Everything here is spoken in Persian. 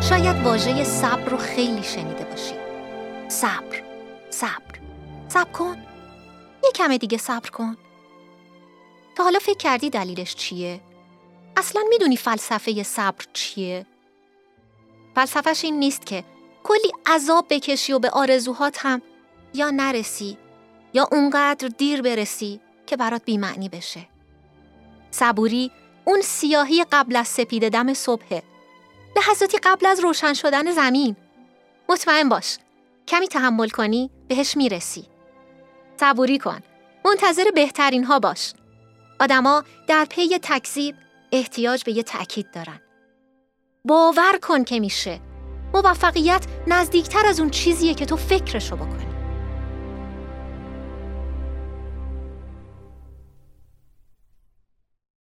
شاید واژه صبر رو خیلی شنیده باشی. صبر، صبر، صبر کن. یه کم دیگه صبر کن. تا حالا فکر کردی دلیلش چیه؟ اصلاً میدونی فلسفه صبر چیه؟ فلسفهش این نیست که کلی عذاب بکشی و به آرزوهات هم یا نرسی یا اونقدر دیر برسی که برات بی‌معنی بشه. صبوری اون سیاهی قبل از سپید دم صبحه، لحظاتی قبل از روشن شدن زمین. مطمئن باش کمی تحمل کنی بهش میرسی. صبوری کن، منتظر بهترین ها باش. آدما در پی تکذیب احتیاج به یه تأکید دارن. باور کن که میشه. موفقیت نزدیکتر از اون چیزیه که تو فکرشو بکنی.